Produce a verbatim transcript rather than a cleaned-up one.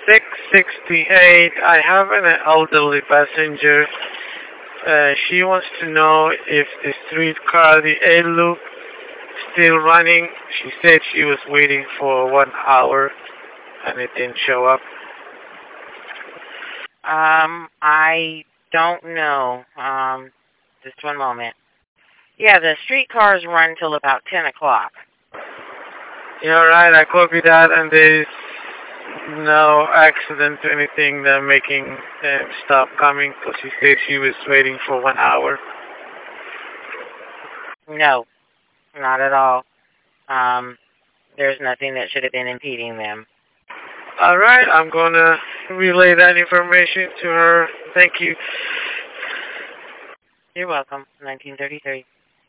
six sixty-eight. I have an elderly passenger. Uh, she wants to know if the streetcar, the A-Loop, still running. She said she was waiting for one hour and it didn't show up. Um, I don't know. Um, just one moment. Yeah, the streetcars run till about ten o'clock. Yeah, right. I copied that, and there's no accident or anything that making them stop coming because she said she was waiting for one hour. No, not at all. Um, there's nothing that should have been impeding them. All right, I'm going to relay that information to her. Thank you. You're welcome. nineteen thirty-three.